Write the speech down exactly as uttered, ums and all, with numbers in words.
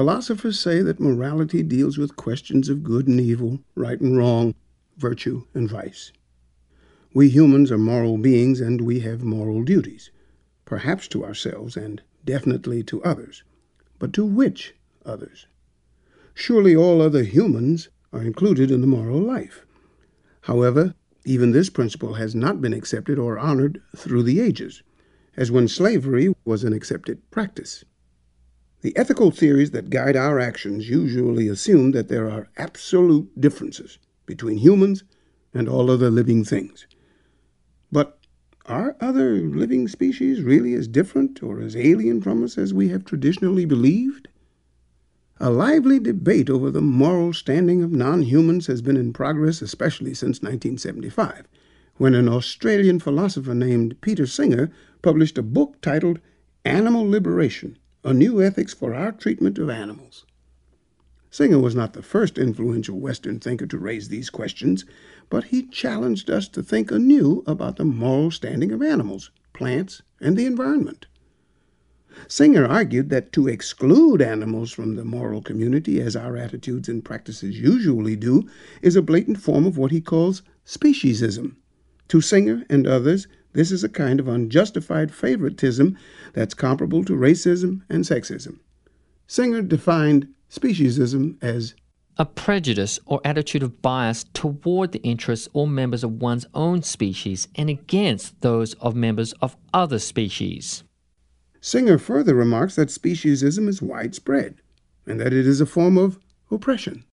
Philosophers say that morality deals with questions of good and evil, right and wrong, virtue and vice. We humans are moral beings, and we have moral duties, perhaps to ourselves and definitely to others. But to which others? Surely all other humans are included in the moral life. However, even this principle has not been accepted or honored through the ages, as when slavery was an accepted practice. The ethical theories that guide our actions usually assume that there are absolute differences between humans and all other living things. But are other living species really as different or as alien from us as we have traditionally believed? A lively debate over the moral standing of non-humans has been in progress, especially since nineteen seventy-five, when an Australian philosopher named Peter Singer published a book titled Animal Liberation: A New Ethics for Our Treatment of Animals. Singer was not the first influential Western thinker to raise these questions, but he challenged us to think anew about the moral standing of animals, plants, and the environment. Singer argued that to exclude animals from the moral community, as our attitudes and practices usually do, is a blatant form of what he calls speciesism. To Singer and others, this is a kind of unjustified favoritism that's comparable to racism and sexism. Singer defined speciesism as a prejudice or attitude of bias toward the interests or members of one's own species and against those of members of other species. Singer further remarks that speciesism is widespread and that it is a form of oppression.